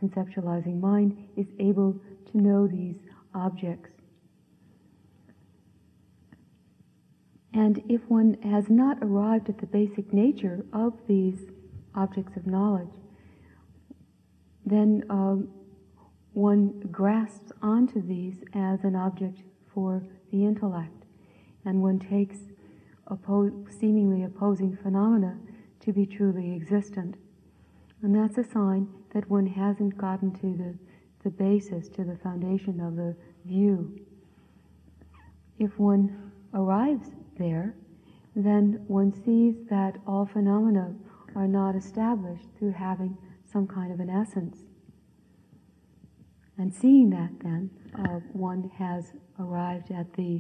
conceptualizing mind is able to know these objects. And if one has not arrived at the basic nature of these objects of knowledge, then one grasps onto these as an object for the intellect, and one takes seemingly opposing phenomena to be truly existent. And that's a sign that one hasn't gotten to the basis, to the foundation of the view. If one arrives there, then one sees that all phenomena are not established through having some kind of an essence. And seeing that, then, one has arrived at the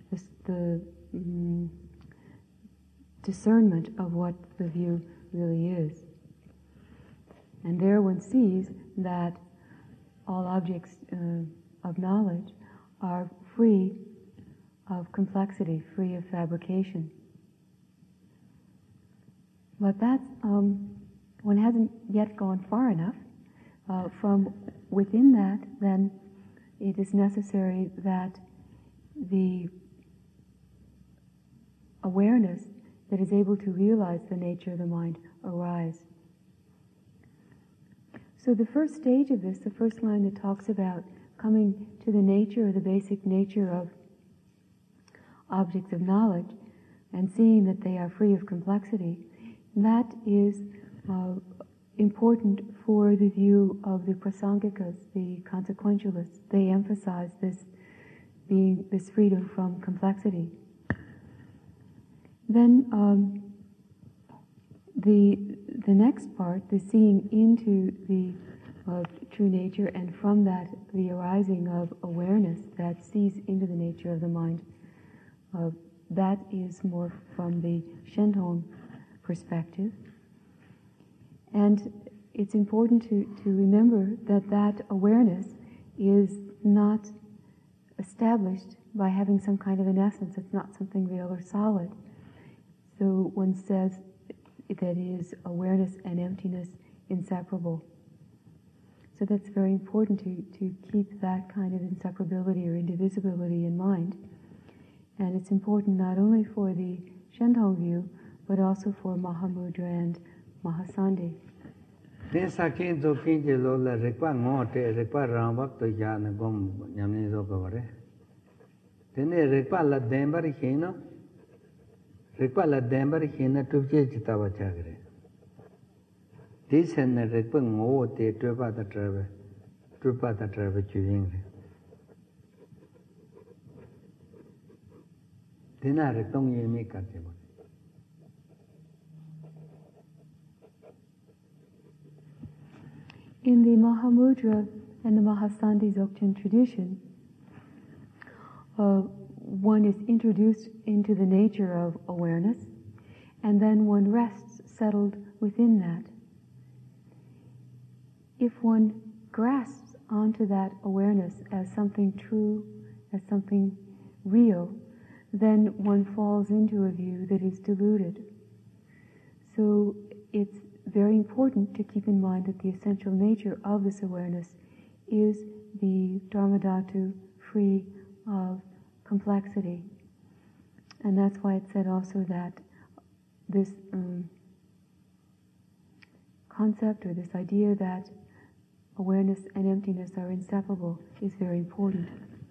discernment of what the view really is. And there one sees that all objects of knowledge are free of complexity, free of fabrication. But that's, one hasn't yet gone far enough. From within that, then, it is necessary that the awareness that is able to realize the nature of the mind arise. So the first stage of this, the first line that talks about coming to the nature or the basic nature of objects of knowledge and seeing that they are free of complexity, that is important for the view of the prasangikas, the consequentialists. They emphasize this freedom from complexity. Then the next part, the seeing into the true nature, and from that the arising of awareness that sees into the nature of the mind, that is more from the Shentong perspective. And it's important to remember that awareness is not established by having some kind of an essence. It's not something real or solid. So one says that is awareness and emptiness inseparable. So that's very important to keep that kind of inseparability or indivisibility in mind. And it's important not only for the Shentong view, but also for Mahamudra and Mahasandhi. Nesakin to kinjelo la rekwa ngote rekwa rambak to jana gom nyamni zo kaware. Tene rekwa la dembar hino rekwa la dembar hina tupje jitawa chagre. This and rekwa ngote tupa the travel chewing. Dina rekong yemi katimo. In the Mahamudra and the Mahasandhi Dzogchen tradition, one is introduced into the nature of awareness, and then one rests settled within that. If one grasps onto that awareness as something true, as something real, then one falls into a view that is deluded. So it's very important to keep in mind that the essential nature of this awareness is the Dharmadhatu, free of complexity. And that's why it said also that this concept or this idea that awareness and emptiness are inseparable is very important.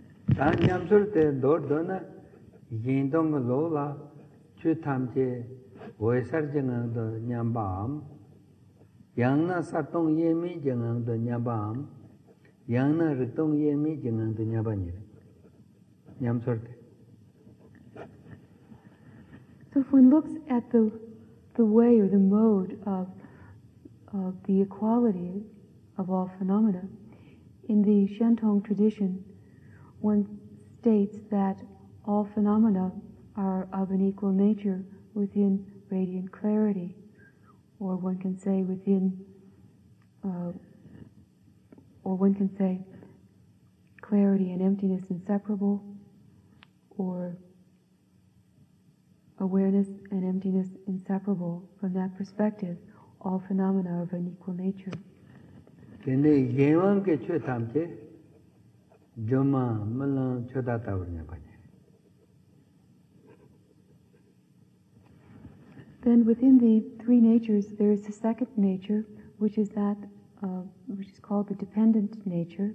Yang na satong yemi jangang do nyabam, yang na ritong yemi jangang do nyabanyir. Nyam sorte. So if one looks at the way or the mode of the equality of all phenomena, in the Shentong tradition, one states that all phenomena are of an equal nature within radiant clarity. Or one can say clarity and emptiness inseparable, or awareness and emptiness inseparable. From that perspective, all phenomena are of an equal nature. Tene yewan ke chwe tamche, joma malang choda tawarnya banye. Then within the three natures, there is a second nature, which is called the dependent nature.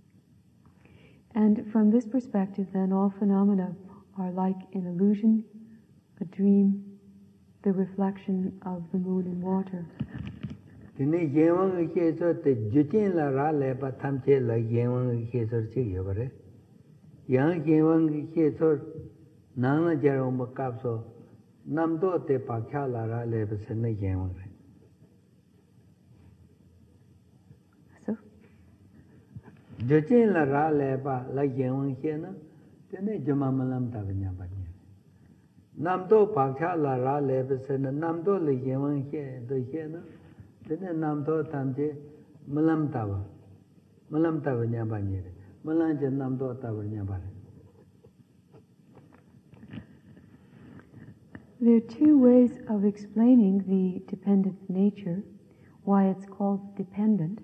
And from this perspective, then, all phenomena are like an illusion, a dream, the reflection of the moon in water. Tene yewan ke so te juchen la ra le pa tamche la yewan ke so chi yobare. Yang yewan ke so nang jaro makap so namdo te pakya la ra le pa sene yewan re. So? Juchen la ra le pa la yewan ke na tene joma malam ta banya banya. Namdo pakya la ra le pa sene namdo le yewan ke do ke na tene namdo tamche malam ta banya banya re. Malam je namdo ta banya banya. There are two ways of explaining the dependent nature, why it's called dependent.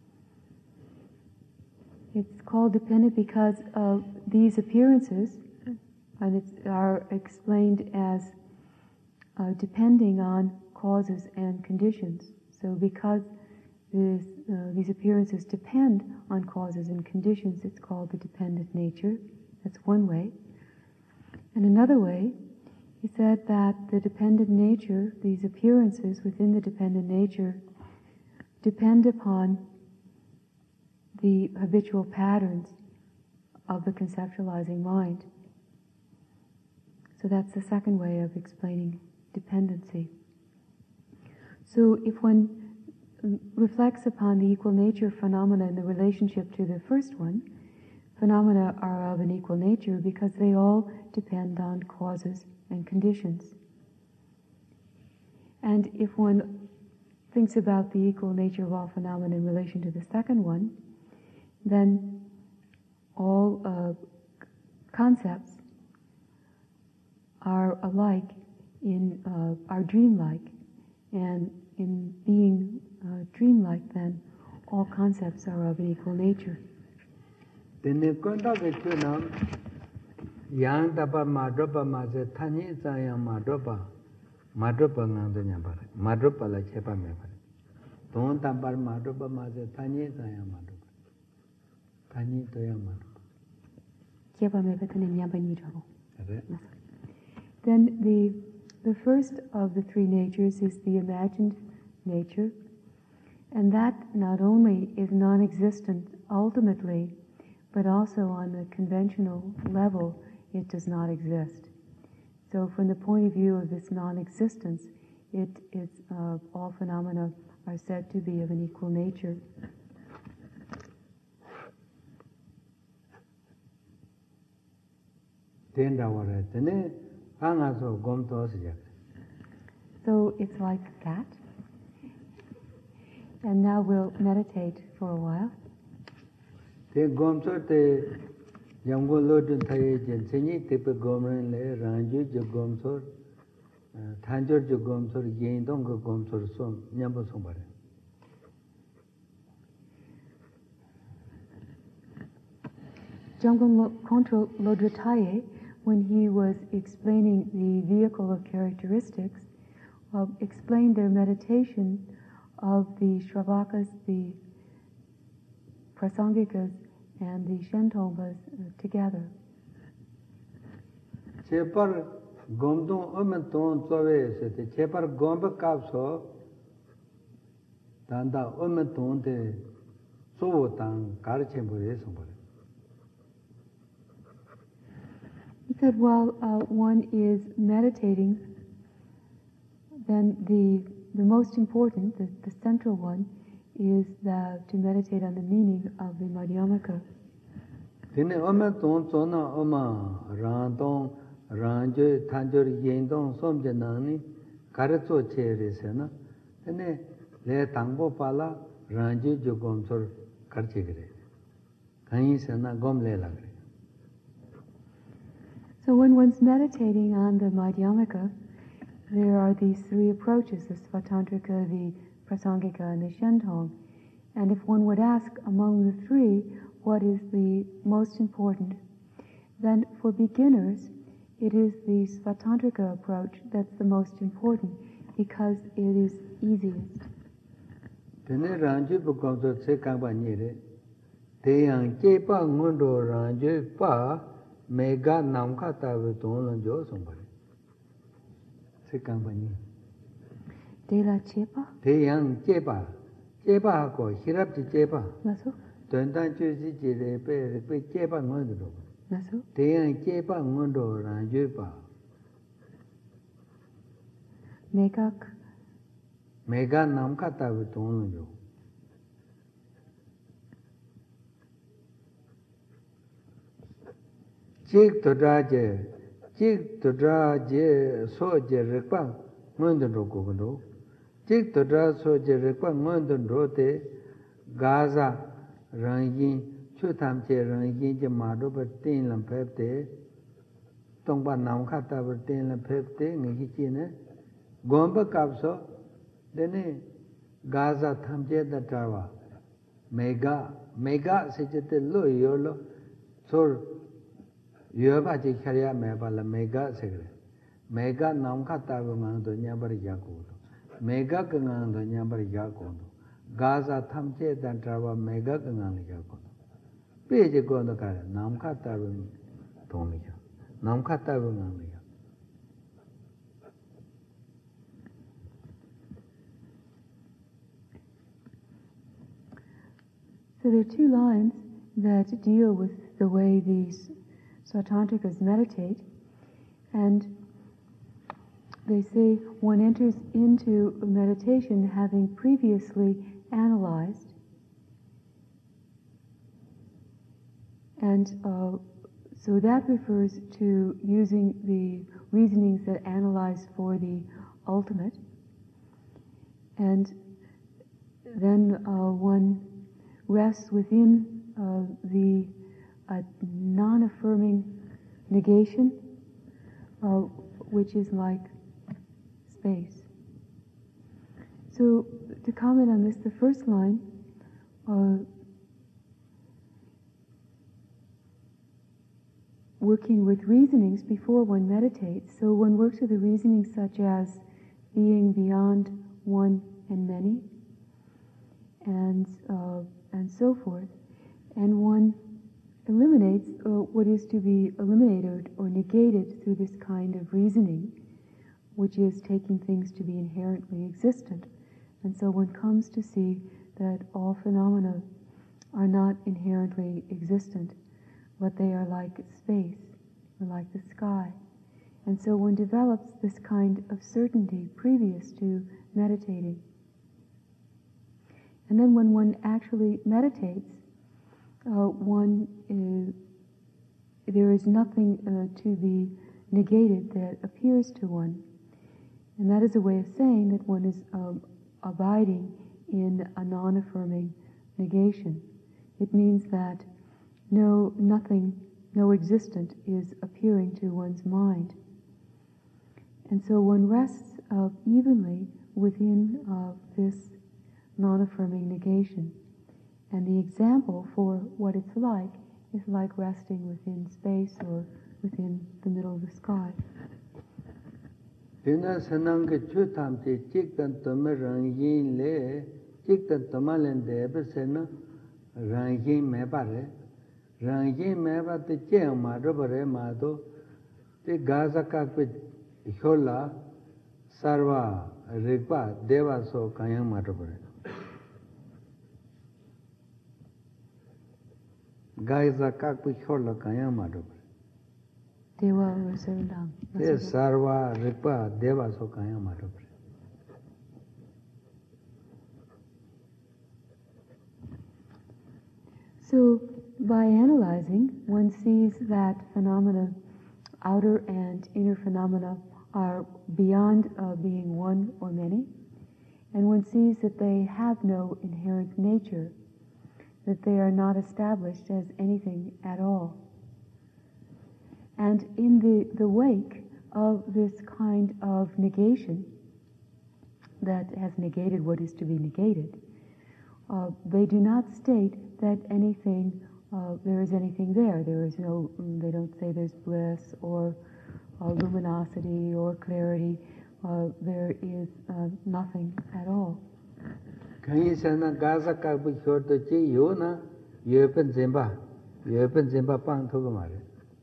It's called dependent because of these appearances, and are explained as depending on causes and conditions. So because these appearances depend on causes and conditions, it's called the dependent nature. That's one way. And another way, he said that the dependent nature, these appearances within the dependent nature, depend upon the habitual patterns of the conceptualizing mind. So that's the second way of explaining dependency. So if one reflects upon the equal nature of phenomena in the relationship to the first one, phenomena are of an equal nature because they all depend on causes and conditions. And if one thinks about the equal nature of all phenomena in relation to the second one, then all concepts are alike, are dreamlike, and in being dreamlike, then all concepts are of an equal nature. Yang dapat madropa masa tanya saya madropa ngang tu nyambar madropa la cepa member. Tuhan tampar madropa masa tanya saya madropa tanya tu yang madropa. Cepa member tu nyambar ni jago. Then the first of the three natures is the imagined nature, and that not only is non-existent ultimately, but also on the conventional level, it does not exist. So from the point of view of this non-existence, all phenomena are said to be of an equal nature. So it's like that. And now we'll meditate for a while. Yamgo Lodun Taye Jenseni, Tipe Gomran Le, Ranju Jogomsor, Tanjor Jogomsor, Yendong Gomsor, Som, Nyambo Sombare. Janggon Control Lodrataye, when he was explaining the vehicle of characteristics, explained their meditation of the Shravakas, the Prasangikas, and the Shentongas together. Chepar Gomdon Omenton Sove, Chepar Gomba Kapso, Tanda Omenton de Sovotan, Karchembo. He said, while one is meditating, then the most important, the central one, is to meditate on the meaning of the Madhyamaka. Tene Oma Ton Sona Oma Randon Ranjo Tanjor Yendon Somjanani Karatso Cheresena Tene Le Tangbo Pala Ranjo Jogomsor Karchigre Kaisana Gomle Lagre. So when one's meditating on the Madhyamaka, there are these three approaches, the Svatantrika, the Prasangika, and the Shentong. And if one would ask among the three what is the most important, then for beginners, it is the Svatantrika approach that's the most important because it is easiest. Tene ranju bukamso tse kangpa nyere, deyang jepa ngondo ranju pa mega namka tabi tonglan jo sombare. Tse kangpa nyere. De la chepa? Deyang jepa, jepa ko hirapti jepa. Maso? Tuantan chu si jire pe jepa ngondo do. Maso? Deyang jepa ngondo ranju pa. Megak? Mega namka tabi tonglan jo. Chik todra je so je rekpa ngondon ro kokondo. Chik todra so je rekpa ngondon ro te gaza rangin chutam che rangin je mado pa tin lam phep te tongpa namka tabi tin lam phep te ngi chi ne gomba kapso dene gaza thamje da trawa mega se jete lo yolo sor yoba ji kharya meba la mega segre mega namka tabu ngando nyabar yaku mega ngando nyabar yaku gaza thamche dan trawa mega ngando yaku peje gondo kare namka tabu tomiya namka tabu ngando. So there are two lines that deal with the way these Svatantrikas meditate, and they say one enters into meditation having previously analyzed, and so that refers to using the reasonings that analyze for the ultimate, and then one rests within the non-affirming negation, which is like space. So to comment on this, the first line, working with reasonings before one meditates, so one works with the reasonings such as being beyond one and many, and so forth, and one eliminates what is to be eliminated or negated through this kind of reasoning, which is taking things to be inherently existent. And so one comes to see that all phenomena are not inherently existent, but they are like space, or like the sky. And so one develops this kind of certainty previous to meditating. And then when one actually meditates, there is nothing to be negated that appears to one. And that is a way of saying that one is abiding in a non-affirming negation. It means that no existent is appearing to one's mind. And so one rests evenly within this non-affirming negation. And the example for what it's like is like resting within space or within the middle of the sky. Dina sananga chutamte chiktan tome rangin le chiktan tomalen de besena rangin mebare rangin meba te che ma robare ma do te gaza ka pe hola sarva rigpa deva so kayang ma robare gaza ka pe hola kayang ma robare Deva or Sarvadam. te sarva rigpa deva so kayang ma robare. So, by analyzing, one sees that phenomena, outer and inner phenomena, are beyond being one or many, and one sees that they have no inherent nature, that they are not established as anything at all. And in the wake of this kind of negation that has negated what is to be negated, they do not state that anything, there is anything there. There is no, they don't say there's bliss or luminosity or clarity. There is nothing at all. Can you say that Gaza Kabu Shorto Chi Yuna, Yupen Zimba Pang Togamari?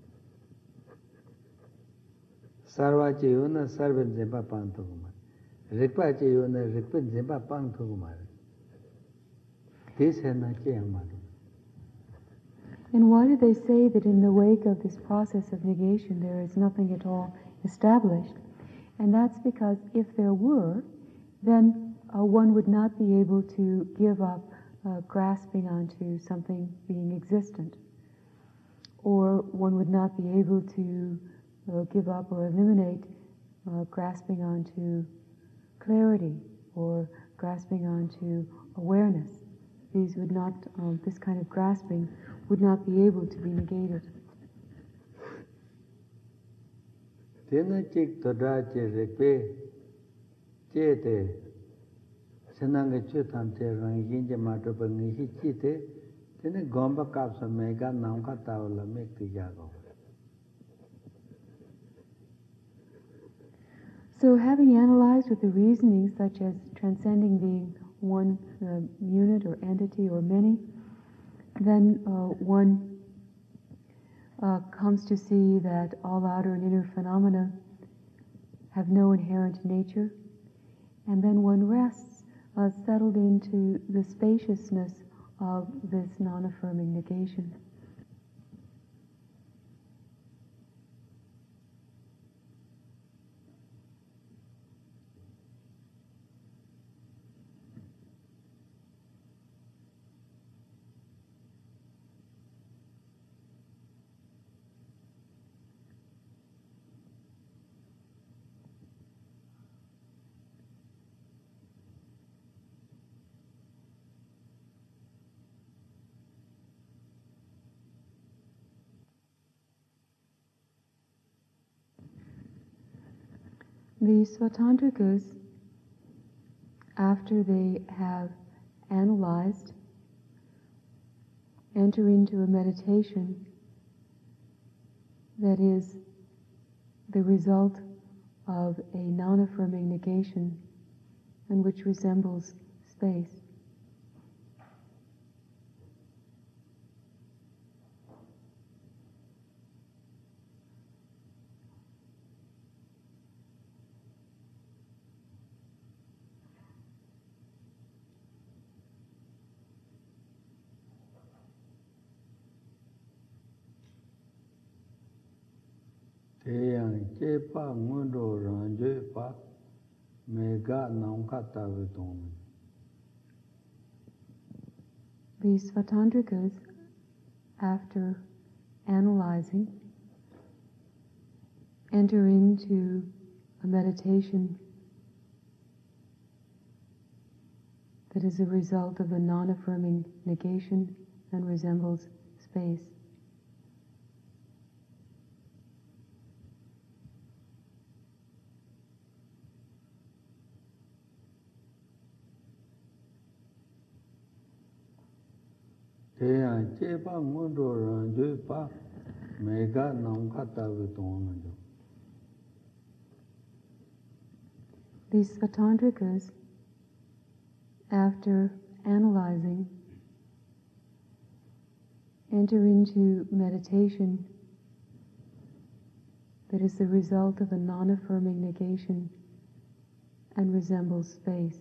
Sarva Chiuna, Sarvan Zimba Pang Togamari. Rikpa Chiuna, Rikpin Zimba Pang Togamari. This is not Chiamadu. And why do they say that in the wake of this process of negation there is nothing at all established? And that's because if there were, then one would not be able to give up grasping onto something being existent. Or one would not be able to give up or eliminate grasping onto clarity or grasping onto awareness. These would not, this kind of grasping would not be able to be negated. Tena chik toda che rekpe che te senanga chutam te rangin je mato pa ngihi chi te tena gomba kapsa mega namka tawala mekti jago. So having analyzed with the reasoning such as transcending being one unit or entity or many, then one comes to see that all outer and inner phenomena have no inherent nature, and then one rests settled into the spaciousness of this non-affirming negation. The Svatantrikas, after they have analyzed, enter into a meditation that is the result of a non-affirming negation and which resembles space. Teyang chepa ngundo ranje pa mega namka tavitung. The Svatantrikas, after analyzing, enter into a meditation that is a result of a non-affirming negation and resembles space. Teyang chepa ngundo ranje pa mega namka tavitung. These Svatantrikas, after analyzing, enter into meditation that is the result of a non-affirming negation and resembles space.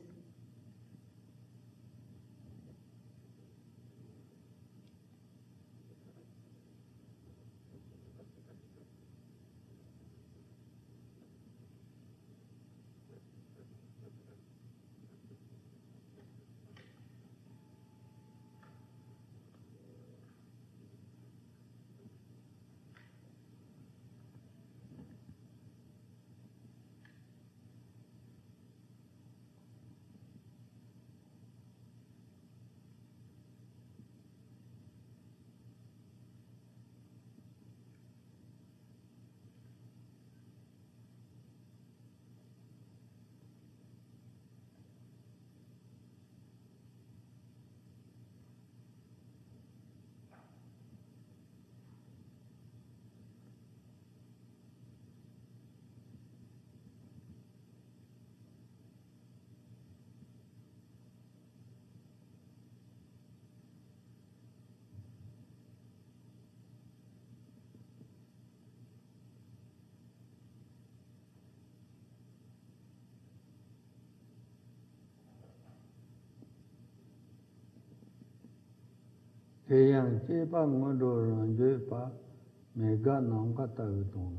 Kayang Chepa Ngodo Ranjepa Mega Namkata Viton.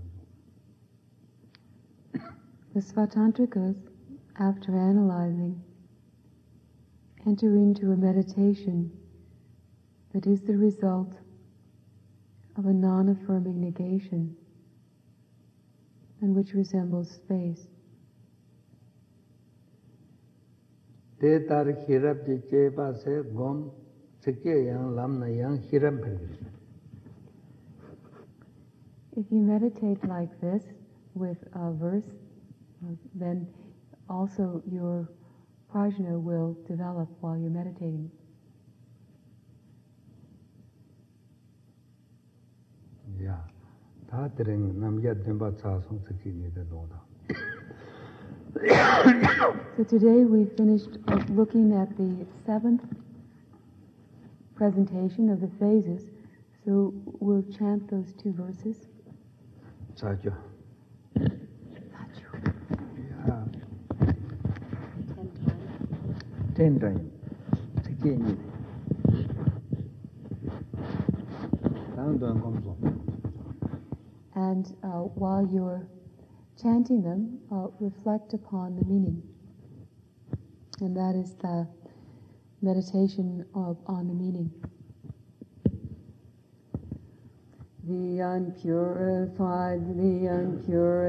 The Svatantrikas, after analyzing, enter into a meditation that is the result of a non-affirming negation and which resembles space. Tetar Hirap Chepa Se Gom Sike Yang Lamna Yang Hiram. If you meditate like this with a verse, then also your prajna will develop while you're meditating. Yeah. Tatring Namya Dimba Sasung Sakini the Loda. So today we finished looking at the 7th presentation of the phases. So we'll chant those 2 verses. Sajo. Yeah. 10 times. 10 And while you're chanting them, reflect upon the meaning. And that is the meditation on the meaning. The unpurified, and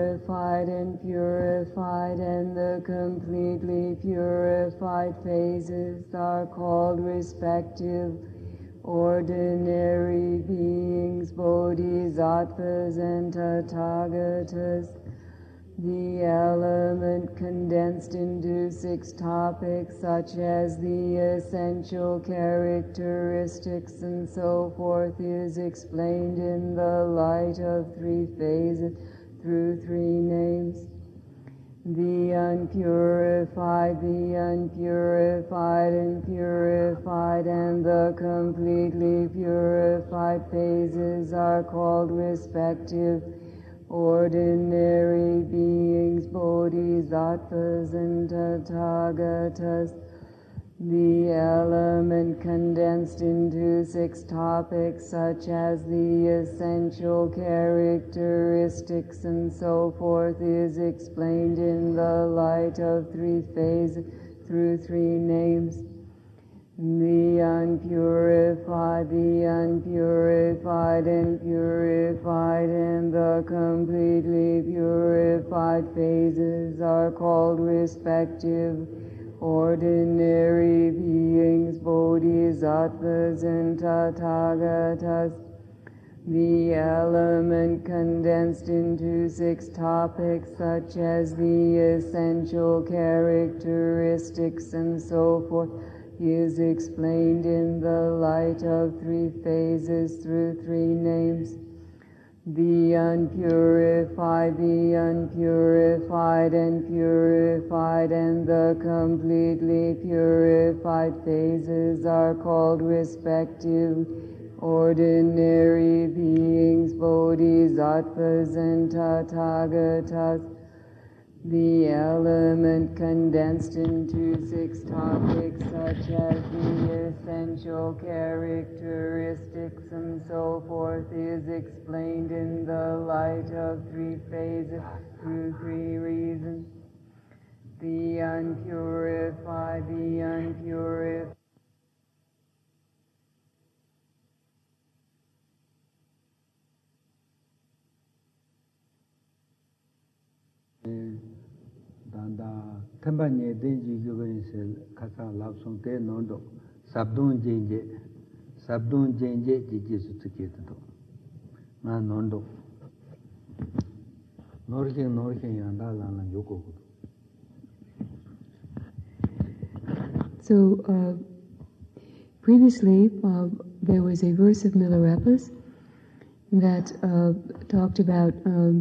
purified, and the completely purified phases are called respective ordinary beings, bodhisattvas and tathagatas. The element condensed into 6 topics such as the essential characteristics and so forth is explained in the light of 3 phases through 3 names. The unpurified, and purified, and the completely purified phases are called respective ordinary beings, bodhisattvas and tathagatas. The element condensed into 6 topics such as the essential characteristics and so forth is explained in the light of 3 phases through 3 names. The unpurified, and purified, and the completely purified phases are called respective ordinary beings, bodhisattvas and tathagatas. The element condensed into 6 topics such as the essential characteristics and so forth is explained in the light of 3 phases through 3 names. The unpurified, and the completely purified phases are called respective ordinary beings, bodhisattvas and tathagatas. The element condensed into 6 topics such as the essential characteristics and so forth is explained in the light of 3 phases through 3 reasons. The unpurified, Danda Tambanye Denji Yuganisel Kasa Lapsung Te Nondo Sabdun Jenje Jiji Sutikito Na Nondo Norhin Yanda Lana Yoko. So previously there was a verse of Milarepa's that talked about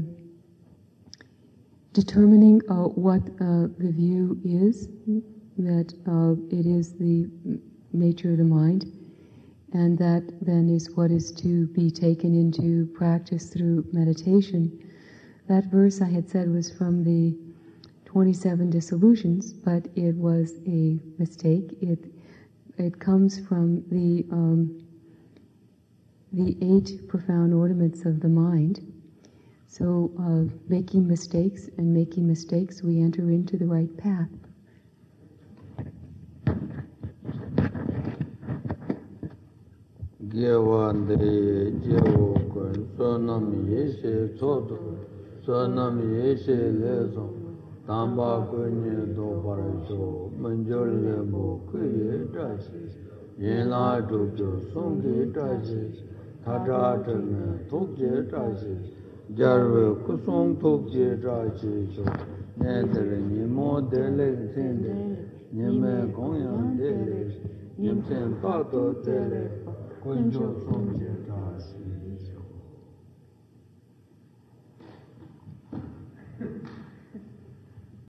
determining what the view is, that it is the nature of the mind, and that then is what is to be taken into practice through meditation. That verse I had said was from the 27 dissolutions, but it was a mistake. It comes from the the 8 profound ornaments of the mind. So, making mistakes, we enter into the right path. Jarve kusong tukje raji so nedere nimo dele sende nime gonyan dele nimsen pato dele kunjo sonje